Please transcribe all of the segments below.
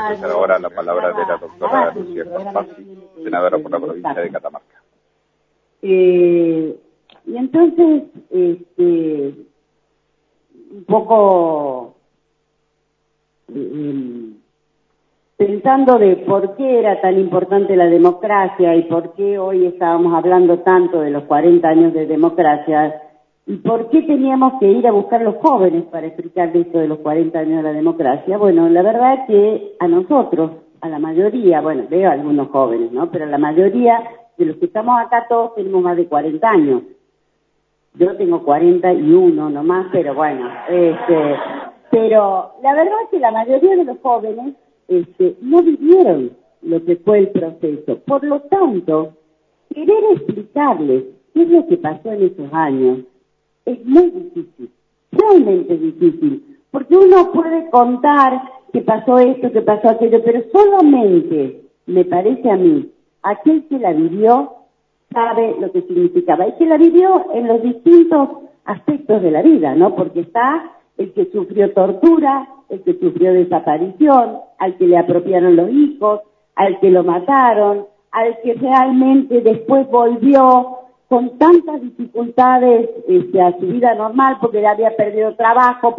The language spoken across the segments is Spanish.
escuchar ahora la palabra de la doctora Lucía Corpazzi, senadora por la provincia de Catamarca. Y entonces, un poco pensando de por qué era tan importante la democracia y por qué hoy estábamos hablando tanto de los 40 años de democracia y por qué teníamos que ir a buscar los jóvenes para explicar esto de los 40 años de la democracia. Bueno, la verdad es que a nosotros, a la mayoría, bueno, veo a algunos jóvenes, ¿no? Pero la mayoría de los que estamos acá todos tenemos más de 40 años. Yo tengo 41 nomás, pero bueno, pero la verdad es que la mayoría de los jóvenes no vivieron lo que fue el proceso. Por lo tanto, querer explicarles qué es lo que pasó en esos años es muy difícil, realmente difícil, porque uno puede contar que pasó esto, que pasó aquello, pero solamente, me parece a mí, aquel que la vivió sabe lo que significaba, y que la vivió en los distintos aspectos de la vida, ¿no? Porque está el que sufrió tortura, el que sufrió desaparición, al que le apropiaron los hijos, al que lo mataron, al que realmente después volvió con tantas dificultades a su vida normal porque le había perdido trabajo,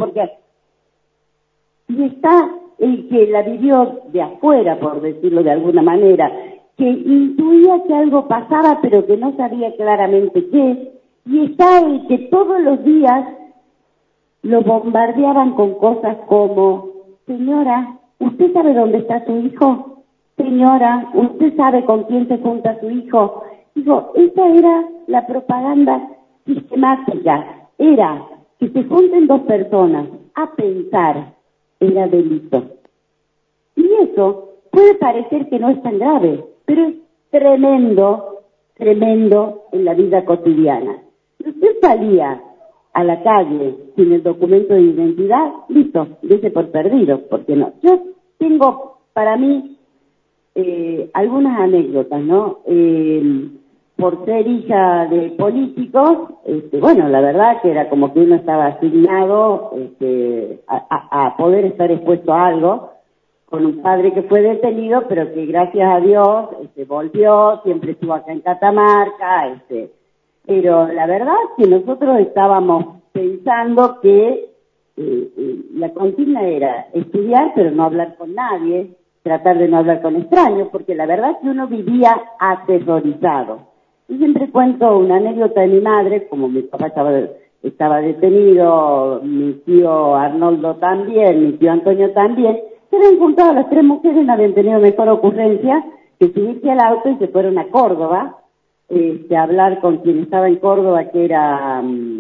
y está el que la vivió de afuera, por decirlo de alguna manera, que intuía que algo pasaba pero que no sabía claramente qué, y está el que todos los días lo bombardeaban con cosas como: señora, ¿usted sabe dónde está su hijo? Señora, ¿usted sabe con quién se junta su hijo? Digo, esa era la propaganda sistemática, era que se junten dos personas a pensar, era delito. Y eso puede parecer que no es tan grave, pero es tremendo, tremendo en la vida cotidiana. Si usted salía a la calle sin el documento de identidad, listo, dése por perdido, porque no. Yo tengo para mí algunas anécdotas, ¿no? Por ser hija de políticos, bueno, la verdad que era como que uno estaba asignado a poder estar expuesto a algo, con un padre que fue detenido, pero que gracias a Dios volvió, siempre estuvo acá en Catamarca, pero la verdad es que nosotros estábamos pensando que la consigna era estudiar pero no hablar con nadie, tratar de no hablar con extraños, porque la verdad es que uno vivía aterrorizado. Yo siempre cuento una anécdota de mi madre, como mi papá estaba detenido, mi tío Arnoldo también, mi tío Antonio también, se habían juntado las tres mujeres, no habían tenido mejor ocurrencia que subirse al auto y se fueron a Córdoba, a hablar con quien estaba en Córdoba, que era...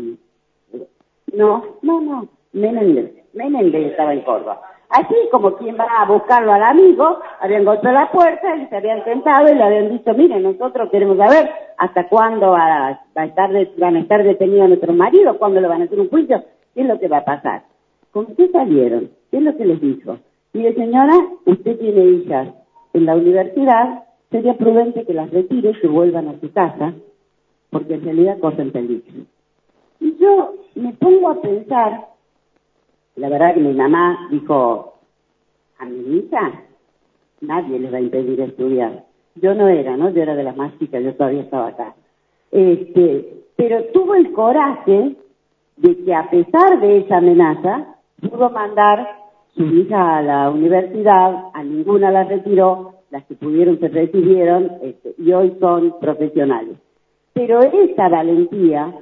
Menéndez estaba en Córdoba. Así como quien va a buscarlo al amigo, habían golpeado la puerta y se habían sentado y le habían dicho: mire, nosotros queremos saber hasta cuándo van a estar detenidos nuestros maridos, cuándo le van a hacer un juicio, qué es lo que va a pasar. ¿Con qué salieron? ¿Qué es lo que les dijo? Mire, señora, usted tiene hijas en la universidad, sería prudente que las retire, que vuelvan a su casa, porque en realidad corren peligro. Y yo me pongo a pensar, la verdad que mi mamá dijo: a mi hija nadie les va a impedir estudiar. Yo no era, ¿no? Yo era de las más chicas, yo todavía estaba acá. Pero tuvo el coraje de que a pesar de esa amenaza, pudo mandar su hija a la universidad, a ninguna la retiró, las que pudieron se recibieron, y hoy son profesionales. Pero esa valentía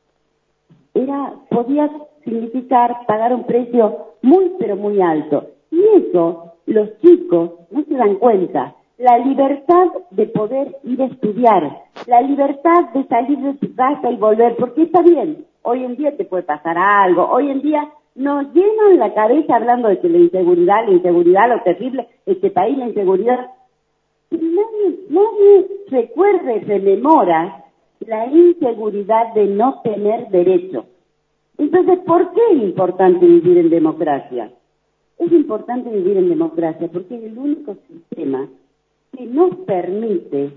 podía significar pagar un precio muy pero muy alto. Y eso los chicos no se dan cuenta. La libertad de poder ir a estudiar, la libertad de salir de tu casa y volver, porque está bien, hoy en día te puede pasar algo, hoy en día nos llenan la cabeza hablando de que la inseguridad, lo terrible, este país, la inseguridad. Y nadie recuerda y rememora la inseguridad de no tener derechos. Entonces, ¿por qué es importante vivir en democracia? Es importante vivir en democracia porque es el único sistema que nos permite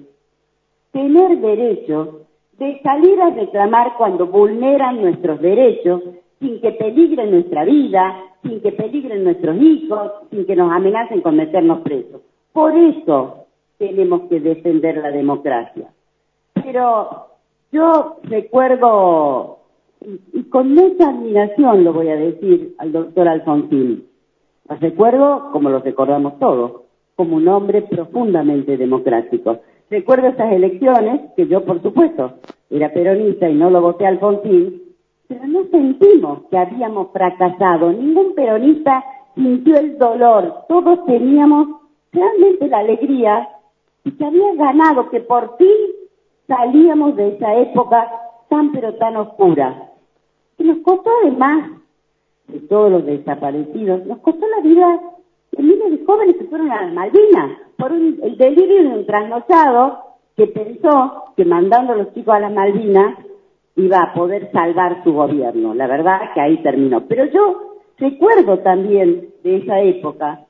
tener derechos, de salir a reclamar cuando vulneran nuestros derechos, sin que peligre nuestra vida, sin que peligren nuestros hijos, sin que nos amenacen con meternos presos. Por eso tenemos que defender la democracia. Pero yo recuerdo, y con mucha admiración lo voy a decir, al doctor Alfonsín. Lo recuerdo, como lo recordamos todos, como un hombre profundamente democrático. Recuerdo esas elecciones, que yo por supuesto era peronista y no lo voté a Alfonsín, pero no sentimos que habíamos fracasado. Ningún peronista sintió el dolor. Todos teníamos realmente la alegría de que había ganado, que por fin salíamos de esa época tan pero tan oscura. Y nos costó además de todos los desaparecidos, nos costó la vida de miles de jóvenes que fueron a las Malvinas por el delirio de un trasnochado que pensó que mandando a los chicos a las Malvinas iba a poder salvar su gobierno. La verdad que ahí terminó. Pero yo recuerdo también de esa época,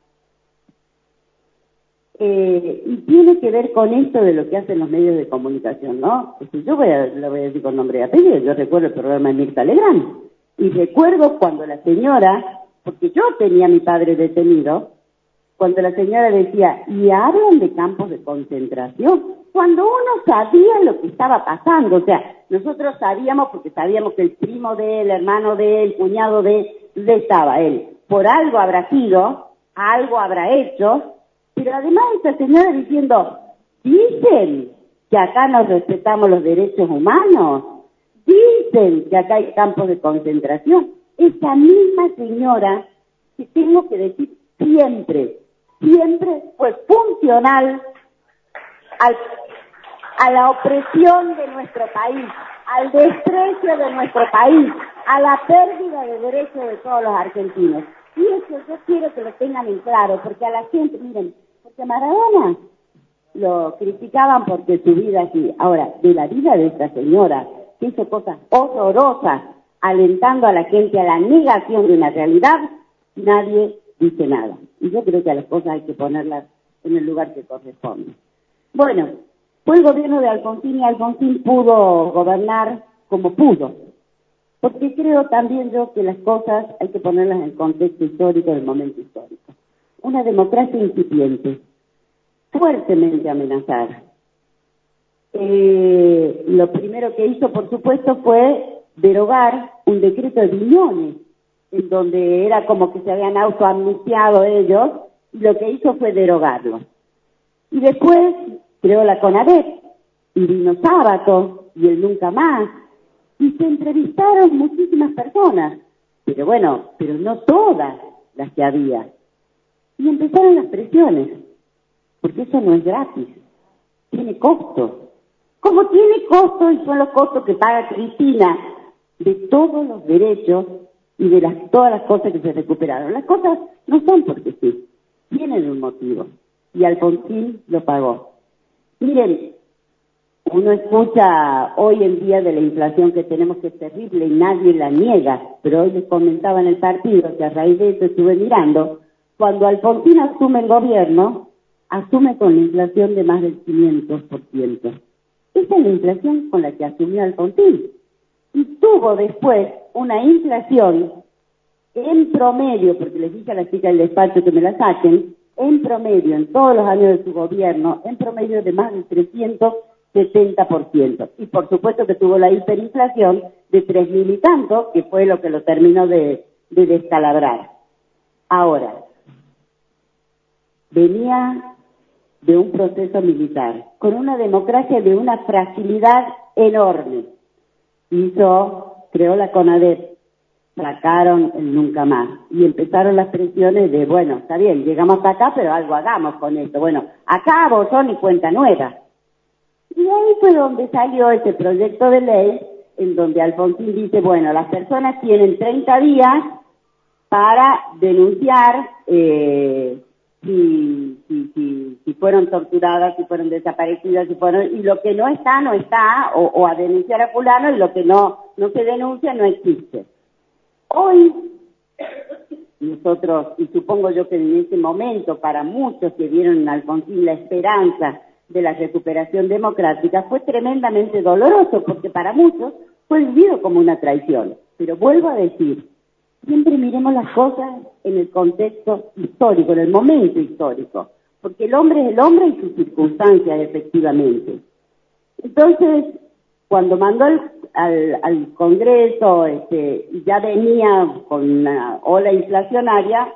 y tiene que ver con esto de lo que hacen los medios de comunicación, ¿no? Porque yo lo voy a decir con nombre y apellido. Yo recuerdo el programa de Mirta Legrand, y recuerdo cuando la señora, porque yo tenía a mi padre detenido, cuando la señora decía, y hablan de campos de concentración, cuando uno sabía lo que estaba pasando. O sea, nosotros sabíamos, porque sabíamos que el primo de él, hermano de él, cuñado de él, estaba él. Por algo habrá sido, algo habrá hecho, pero además esta señora diciendo, dicen que acá nos respetamos los derechos humanos, dicen que acá hay campos de concentración. Esa misma señora, que tengo que decir siempre fue funcional a la opresión de nuestro país, al desprecio de nuestro país, a la pérdida de derechos de todos los argentinos. Y eso yo quiero que lo tengan en claro, porque a la gente, miren, porque Maradona lo criticaban porque su vida así. Ahora, de la vida de esta señora, que hizo cosas horrorosas, alentando a la gente a la negación de una realidad, nadie dice nada. Y yo creo que a las cosas hay que ponerlas en el lugar que corresponde. Bueno, fue el gobierno de Alfonsín, y Alfonsín pudo gobernar como pudo. Porque creo también yo que las cosas hay que ponerlas en el contexto histórico del momento histórico. Una democracia incipiente, fuertemente amenazada. Lo primero que hizo, por supuesto, fue derogar un decreto de Viñones, en donde era como que se habían autoamnistiado ellos, y lo que hizo fue derogarlo. Y después creó la CONADEP, y vino Sábato, y el Nunca Más, y se entrevistaron muchísimas personas, pero bueno, pero no todas las que había. Y empezaron las presiones, porque eso no es gratis, tiene costo. Como tiene costo, y son los costos que paga Cristina, de todos los derechos y de todas las cosas que se recuperaron. Las cosas no son porque sí, tienen un motivo, y Alfonsín lo pagó. Miren, uno escucha hoy en día de la inflación que tenemos, que es terrible y nadie la niega, pero hoy les comentaba en el partido que a raíz de eso estuve mirando, cuando Alfonsín asume el gobierno, asume con la inflación de más del 500%. Esa es la inflación con la que asumió Alfonsín. Y tuvo después una inflación en promedio, porque les dije a las chicas del despacho que me la saquen, en promedio, en todos los años de su gobierno, en promedio de más del 370%. Y por supuesto que tuvo la hiperinflación de 3.000 y tanto, que fue lo que lo terminó de descalabrar. Ahora, venía de un proceso militar, con una democracia de una fragilidad enorme. Creó la CONADEP, sacaron el Nunca Más, y empezaron las presiones de, bueno, está bien, llegamos hasta acá, pero algo hagamos con esto. Bueno, acá borrón y cuenta nueva. Y ahí fue donde salió ese proyecto de ley, en donde Alfonsín dice, bueno, las personas tienen 30 días para denunciar si fueron torturadas, si fueron desaparecidas, y lo que no está, o a denunciar a fulano, y lo que no se denuncia no existe. Hoy, nosotros, y supongo yo que en ese momento, para muchos que vieron en Alfonsín la esperanza de la recuperación democrática, fue tremendamente doloroso, porque para muchos fue vivido como una traición. Pero vuelvo a decir, siempre miremos las cosas en el contexto histórico, en el momento histórico, porque el hombre es el hombre y sus circunstancias, efectivamente. Entonces, cuando mandó al Congreso, ya venía con una ola inflacionaria,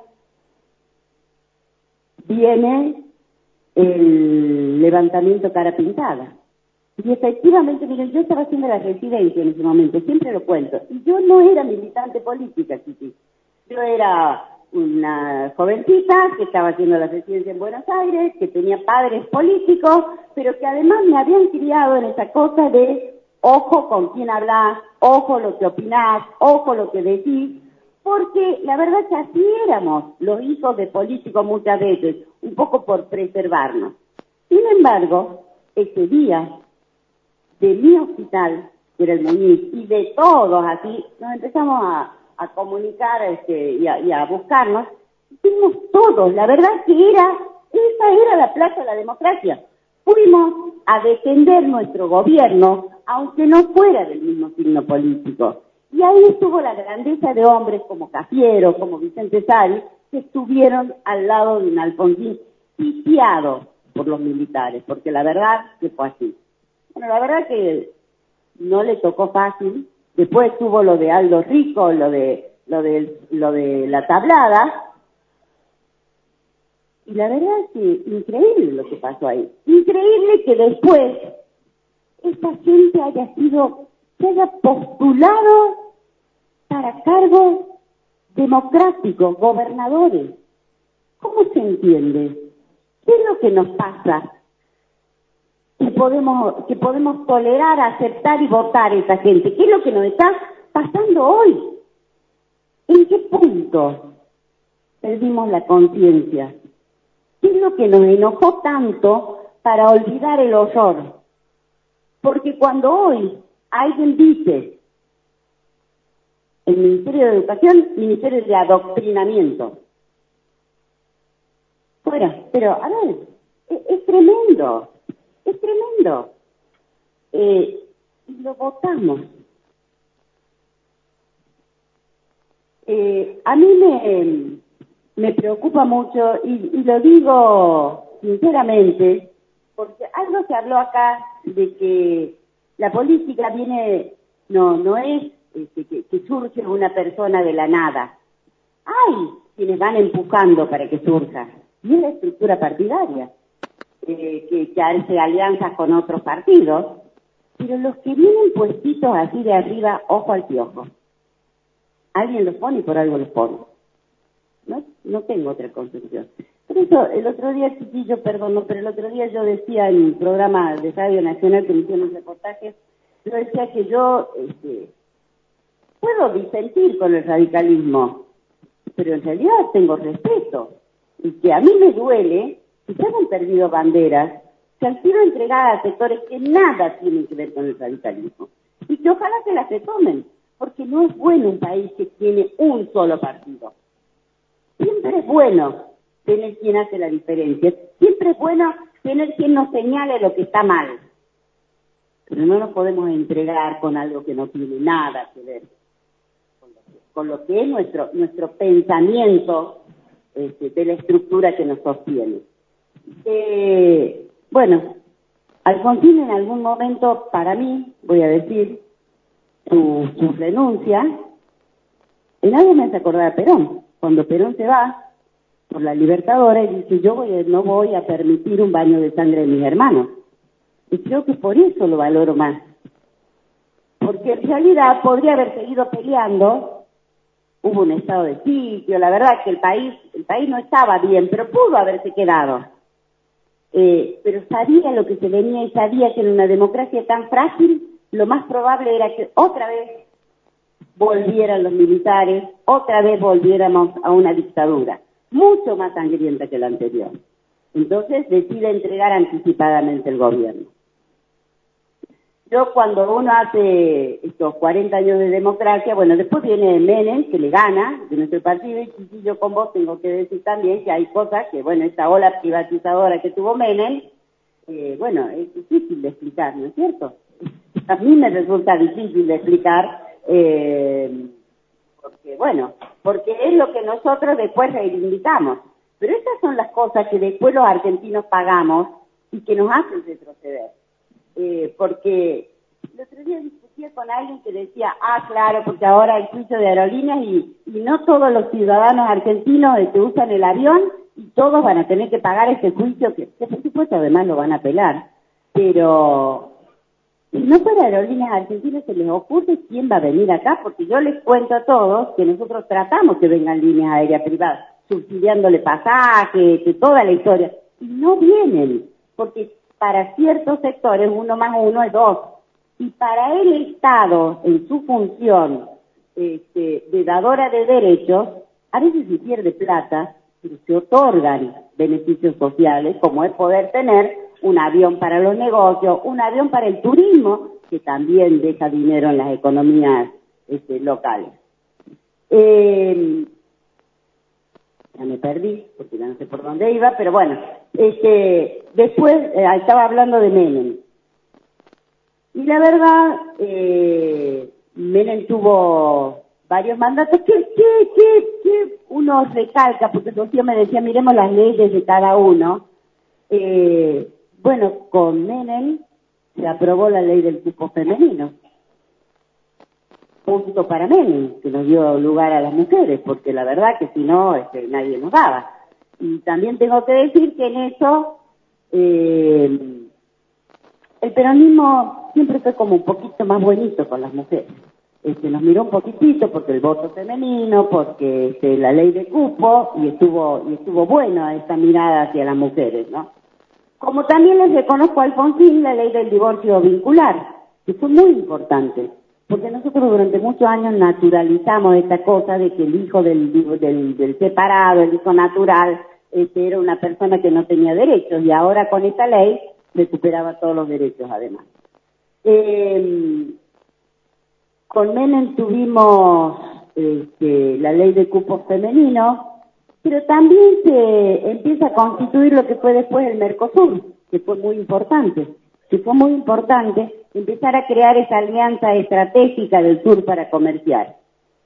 viene el levantamiento cara pintada. Y efectivamente, miren, yo estaba haciendo la residencia en ese momento, siempre lo cuento, y yo no era militante política, Chiqui. Yo era una jovencita que estaba haciendo la residencia en Buenos Aires, que tenía padres políticos, pero que además me habían criado en esa cosa de ojo con quién hablas, ojo lo que opinás, ojo lo que decís, porque la verdad es que así éramos los hijos de políticos muchas veces, un poco por preservarnos. Sin embargo, ese día de mi hospital, que era el Muñiz, y de todos así, nos empezamos a comunicar y a buscarnos, fuimos todos, la verdad que esa era la plaza de la democracia. Fuimos a defender nuestro gobierno, aunque no fuera del mismo signo político. Y ahí estuvo la grandeza de hombres como Cafiero, como Vicente Sari, que estuvieron al lado de un Alfonsín sitiado por los militares, porque la verdad que fue así. Bueno, la verdad que no le tocó fácil. Después tuvo lo de Aldo Rico, lo de la tablada. Y la verdad es que increíble lo que pasó ahí. Increíble que después esta gente se haya postulado para cargos democráticos, gobernadores. ¿Cómo se entiende? ¿Qué es lo que nos pasa? Que podemos tolerar, aceptar y votar a esa gente. ¿Qué es lo que nos está pasando hoy? ¿En qué punto perdimos la conciencia? ¿Qué es lo que nos enojó tanto para olvidar el horror? Porque cuando hoy alguien dice el Ministerio de Educación, Ministerio de Adoctrinamiento, fuera, pero a ver, es tremendo. Es tremendo. Y lo votamos. A mí me preocupa mucho, y lo digo sinceramente, porque algo se habló acá de que la política no es que surge una persona de la nada. Hay quienes van empujando para que surja. Y es la estructura partidaria. Que hace alianzas con otros partidos, pero los que vienen puestitos así de arriba, ojo al piojo. Alguien los pone y por algo los pone. No tengo otra concepción. Por eso, el otro día, chiquillo, perdón, pero el otro día yo decía en un programa de Radio Nacional que me hicieron un reportaje, yo decía que yo puedo disentir con el radicalismo, pero en realidad tengo respeto. Y que a mí me duele que se han perdido banderas que han sido entregadas a sectores que nada tienen que ver con el radicalismo. Y que ojalá se las retomen, porque no es bueno un país que tiene un solo partido. Siempre es bueno tener quien hace la diferencia. Siempre es bueno tener quien nos señale lo que está mal. Pero no nos podemos entregar con algo que no tiene nada que ver con lo que es nuestro pensamiento de la estructura que nos sostiene. Bueno, Alfonsín en algún momento, para mí, voy a decir, su renuncia, en algo me hace acordar a Perón. Cuando Perón se va por la Libertadores, dice, no voy a permitir un baño de sangre de mis hermanos. Y creo que por eso lo valoro más. Porque en realidad podría haber seguido peleando. Hubo un estado de sitio, la verdad que el país no estaba bien, pero pudo haberse quedado. Pero sabía lo que se venía y sabía que en una democracia tan frágil, lo más probable era que otra vez volvieran los militares, otra vez volviéramos a una dictadura, mucho más sangrienta que la anterior. Entonces decide entregar anticipadamente el gobierno. Yo cuando uno hace estos 40 años de democracia, bueno, después viene Menem, que le gana de nuestro partido, y yo con vos tengo que decir también que hay cosas que, bueno, esta ola privatizadora que tuvo Menem, bueno, es difícil de explicar, ¿no es cierto? A mí me resulta difícil de explicar porque es lo que nosotros después reivindicamos. Pero esas son las cosas que después los argentinos pagamos y que nos hacen retroceder. Porque el otro día discutía con alguien que decía, claro, porque ahora hay juicio de aerolíneas y no todos los ciudadanos argentinos usan el avión y todos van a tener que pagar ese juicio que por supuesto además lo van a apelar. Pero si no fuera Aerolíneas Argentinas, se les ocurre quién va a venir acá, porque yo les cuento a todos que nosotros tratamos que vengan líneas aéreas privadas, subsidiándole pasajes, que toda la historia, y no vienen, porque para ciertos sectores 1 más 1 es 2, y para el Estado, en su función de dadora de derechos, a veces se pierde plata, pero se otorgan beneficios sociales, como es poder tener un avión para los negocios, un avión para el turismo, que también deja dinero en las economías locales. Ya me perdí, porque ya no sé por dónde iba, pero bueno, después estaba hablando de Menem. Y la verdad, Menem tuvo varios mandatos que uno recalca, porque Sofía me decía, miremos las leyes de cada uno. Con Menem se aprobó la ley del cupo femenino. Punto para Menem, que nos dio lugar a las mujeres, porque la verdad que si no, nadie nos daba. Y también tengo que decir que en eso, el peronismo siempre fue como un poquito más bonito con las mujeres. Nos miró un poquitito porque el voto femenino, porque la ley de cupo, y estuvo buena esta mirada hacia las mujeres, ¿no? Como también les reconozco a Alfonsín la ley del divorcio vincular, que fue muy importante, porque nosotros durante muchos años naturalizamos esta cosa de que el hijo del separado, el hijo natural, era una persona que no tenía derechos, y ahora con esta ley recuperaba todos los derechos además. Con Menem tuvimos la ley de cupos femeninos, pero también se empieza a constituir lo que fue después el Mercosur, que fue muy importante. Empezar a crear esa alianza estratégica del sur para comerciar.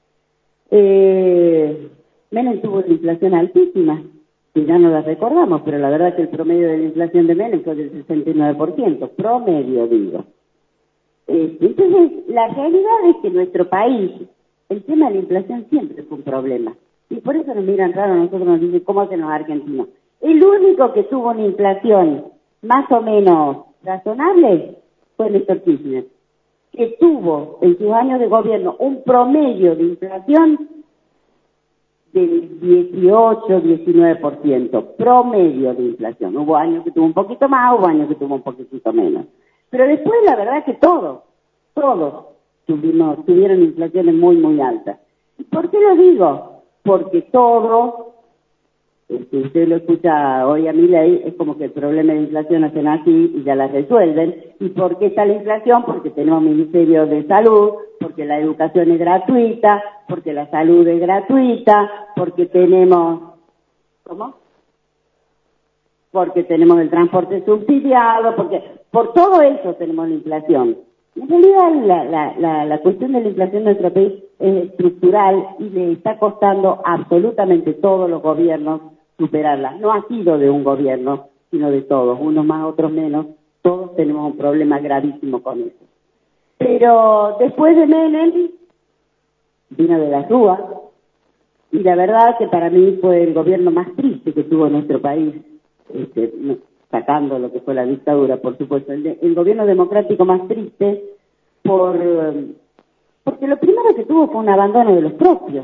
Menem tuvo una inflación altísima, que ya no la recordamos, pero la verdad que el promedio de la inflación de Menem fue del 69%, promedio digo. Entonces, la realidad es que en nuestro país el tema de la inflación siempre fue un problema. Y por eso nos miran raro, nosotros nos dicen cómo hacen los argentinos. El único que tuvo una inflación más o menos razonable fue Néstor Kirchner, que tuvo en sus años de gobierno un promedio de inflación del 18-19%, promedio de inflación. Hubo años que tuvo un poquito más, hubo años que tuvo un poquitito menos. Pero después la verdad que todos tuvieron inflaciones muy, muy altas. ¿Y por qué lo digo? Porque todo, si usted lo escucha hoy a Milei, es como que el problema de inflación hacen así y ya la resuelven. ¿Y por qué está la inflación? Porque tenemos Ministerio de Salud, porque la educación es gratuita, porque la salud es gratuita, porque tenemos... ¿Cómo? Porque tenemos el transporte subsidiado, porque por todo eso tenemos la inflación. En realidad la cuestión de la inflación en nuestro país es estructural y le está costando absolutamente todos los gobiernos superarla. No ha sido de un gobierno, sino de todos, unos más, otros menos. Todos tenemos un problema gravísimo con eso. Pero después de Menem vino de la Rúa, y la verdad que para mí fue el gobierno más triste que tuvo nuestro país, sacando lo que fue la dictadura, por supuesto, el gobierno democrático más triste, porque lo primero que tuvo fue un abandono de los propios.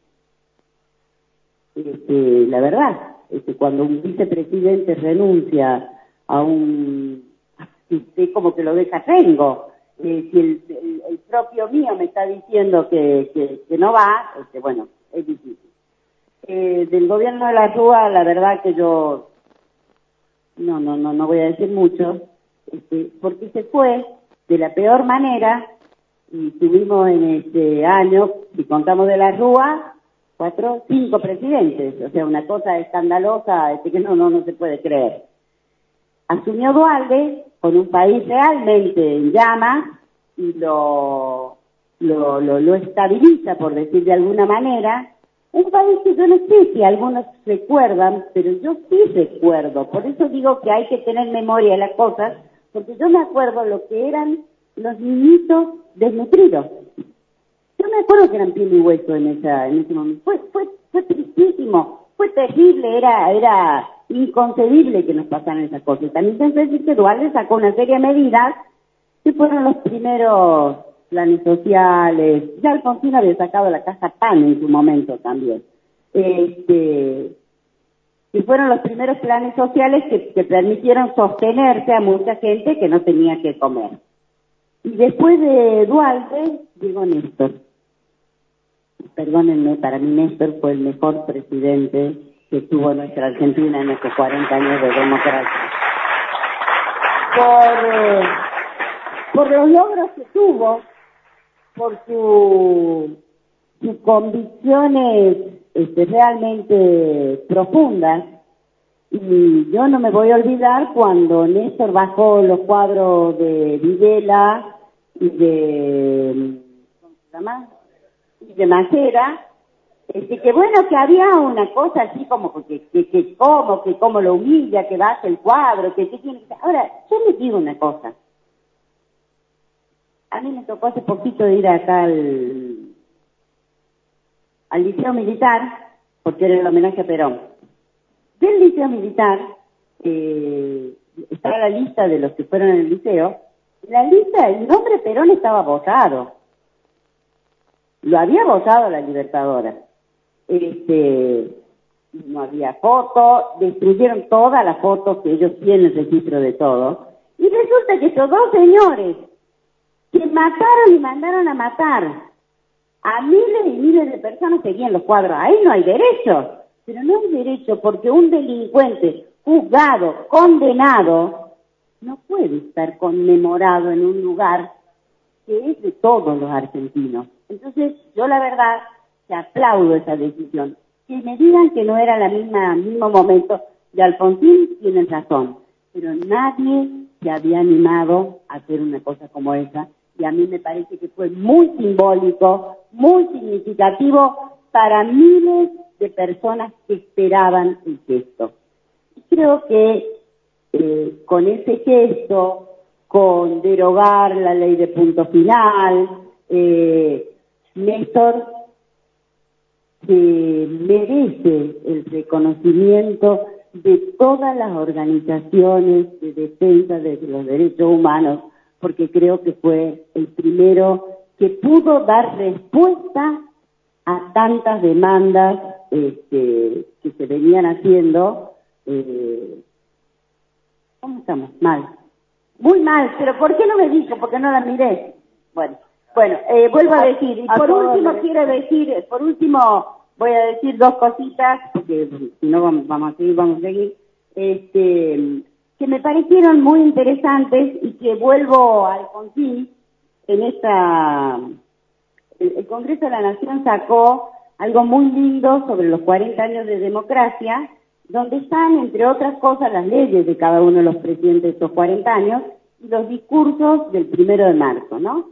La verdad, cuando un vicepresidente renuncia a es como que lo deja rengo. Si el propio mío me está diciendo que no va, bueno, es difícil. Del gobierno de la Rúa, la verdad que yo no voy a decir mucho, porque se fue de la peor manera, y tuvimos en este año, si contamos de la Rúa, 5 presidentes, o sea, una cosa escandalosa que no se puede creer. Asumió Duhalde con un país realmente en llamas y lo lo estabiliza, por decir de alguna manera. Un país que yo no sé si algunos recuerdan, pero yo sí recuerdo. Por eso digo que hay que tener memoria de las cosas, porque yo me acuerdo lo que eran los niñitos desnutridos. Yo me acuerdo que eran piel y hueso en ese momento. Fue tristísimo, fue terrible, era inconcebible que nos pasaran esas cosas. También tengo que decir que Dualde sacó una serie de medidas que fueron los primeros planes sociales. Ya Alfonsín había sacado la Casa PAN en su momento también. Y fueron los primeros planes sociales que permitieron sostenerse a mucha gente que no tenía que comer. Y después de Dualde, digo Néstor. Perdónenme, para mí Néstor fue el mejor presidente que tuvo nuestra Argentina en estos 40 años de democracia. Por los logros que tuvo, por sus convicciones realmente profundas. Y yo no me voy a olvidar cuando Néstor bajó los cuadros de Videla y de ¿cómo se llama? Y de Macera, que bueno, que había una cosa así como que cómo lo humilla, que baja el cuadro, que tiene que... Ahora, yo les digo una cosa. A mí me tocó hace poquito de ir acá al Liceo Militar, porque era el homenaje a Perón. Del Liceo Militar, estaba la lista de los que fueron en el liceo. La lista, el nombre Perón estaba borrado. Lo había votado la Libertadora. No había foto, destruyeron todas las fotos que ellos tienen registro de todo. Y resulta que estos dos señores que mataron y mandaron a matar a miles y miles de personas seguían los cuadros. Ahí no hay derecho. Pero no hay derecho porque un delincuente juzgado, condenado, no puede estar conmemorado en un lugar que es de todos los argentinos. Entonces, yo la verdad que aplaudo esa decisión. Que me digan que no era mismo momento de Alfonsín, tienen razón. Pero nadie se había animado a hacer una cosa como esa. Y a mí me parece que fue muy simbólico, muy significativo para miles de personas que esperaban el gesto. Y creo que con ese gesto, con derogar la ley de punto final, Néstor merece el reconocimiento de todas las organizaciones de defensa de los derechos humanos, porque creo que fue el primero que pudo dar respuesta a tantas demandas que se venían haciendo. ¿Cómo estamos? Mal. Muy mal, pero ¿por qué no me dijo? Porque no la miré. Bueno, vuelvo a decir, y por último voy a decir dos cositas, porque si no vamos a seguir, que me parecieron muy interesantes y que vuelvo a Alfonsín. El Congreso de la Nación sacó algo muy lindo sobre los 40 años de democracia, donde están, entre otras cosas, las leyes de cada uno de los presidentes de estos 40 años y los discursos del 1 de marzo, ¿no?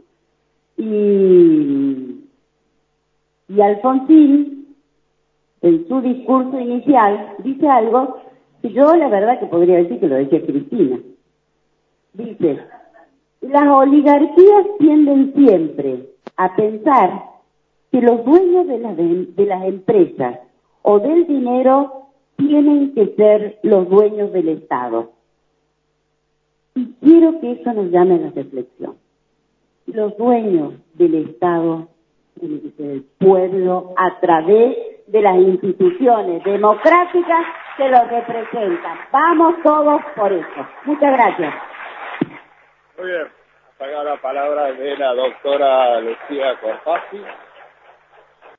Y Alfonsín, en su discurso inicial, dice algo que yo la verdad que podría decir que lo decía Cristina. Dice: las oligarquías tienden siempre a pensar que los dueños de las empresas o del dinero tienen que ser los dueños del Estado. Y quiero que eso nos llame a la reflexión. Los dueños del Estado tienen que ser el pueblo a través de las instituciones democráticas que los representan. Vamos todos por eso. Muchas gracias. Muy bien. Hasta acá la palabra de la doctora Lucía Corfazzi.